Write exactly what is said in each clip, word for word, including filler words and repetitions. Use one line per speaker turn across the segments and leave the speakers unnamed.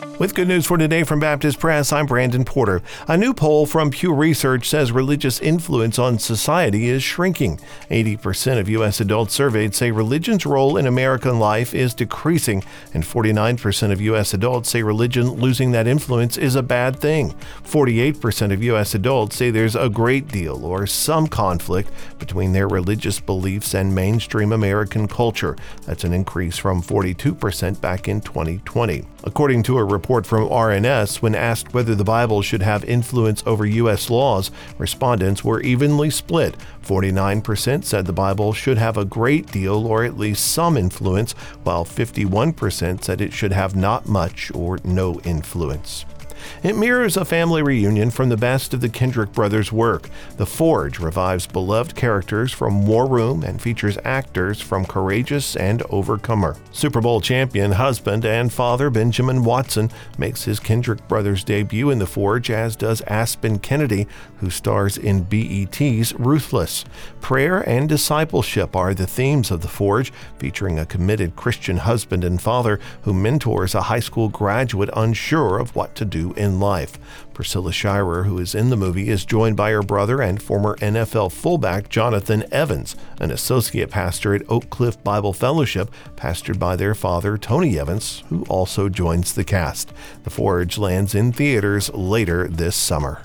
With good news for today from Baptist Press, I'm Brandon Porter. A new poll from Pew Research says religious influence on society is shrinking. eighty percent of U S adults surveyed say religion's role in American life is decreasing, and forty-nine percent of U S adults say religion losing that influence is a bad thing. forty-eight percent of U S adults say there's a great deal or some conflict between their religious beliefs and mainstream American culture. That's an increase from forty-two percent back in twenty twenty. According to a report from R N S, when asked whether the Bible should have influence over U S laws, respondents were evenly split. forty-nine percent said the Bible should have a great deal or at least some influence, while fifty-one percent said it should have not much or no influence. It mirrors a family reunion from the best of the Kendrick brothers' work. The Forge revives beloved characters from War Room and features actors from Courageous and Overcomer. Super Bowl champion, husband, and father Benjamin Watson makes his Kendrick brothers debut in The Forge, as does Aspen Kennedy, who stars in B E T's Ruthless. Prayer and discipleship are the themes of The Forge, featuring a committed Christian husband and father who mentors a high school graduate unsure of what to do in life. Priscilla Shirer, who is in the movie, is joined by her brother and former N F L fullback Jonathan Evans, an associate pastor at Oak Cliff Bible Fellowship, pastored by their father Tony Evans, who also joins the cast. The Forge lands in theaters later this summer.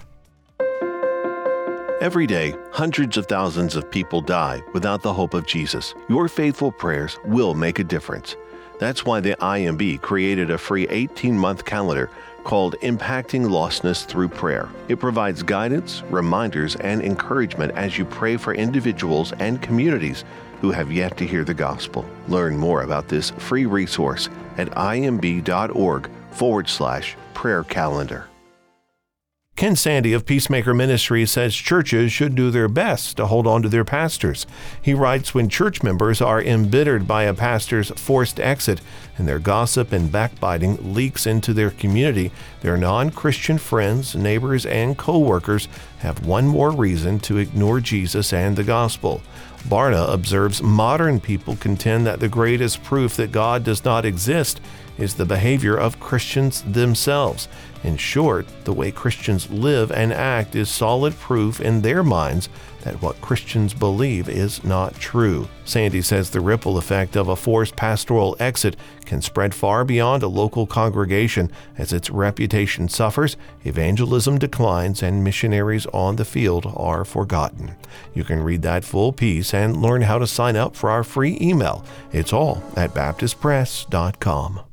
Every day, hundreds of thousands of people die without the hope of Jesus. Your faithful prayers will make a difference. That's why the I M B created a free eighteen-month calendar called Impacting Lostness Through Prayer. It provides guidance, reminders, and encouragement as you pray for individuals and communities who have yet to hear the gospel. Learn more about this free resource at imb.org forward slash prayer calendar. Ken Sandy of Peacemaker Ministries says churches should do their best to hold on to their pastors. He writes, when church members are embittered by a pastor's forced exit and their gossip and backbiting leaks into their community, their non-Christian friends, neighbors, and co-workers have one more reason to ignore Jesus and the gospel. Barna observes modern people contend that the greatest proof that God does not exist is the behavior of Christians themselves. In short, the way Christians live and act is solid proof in their minds that what Christians believe is not true. Sandy says the ripple effect of a forced pastoral exit can spread far beyond a local congregation as its reputation suffers, evangelism declines, and missionaries on the field are forgotten. You can read that full piece and learn how to sign up for our free email. It's all at baptist press dot com.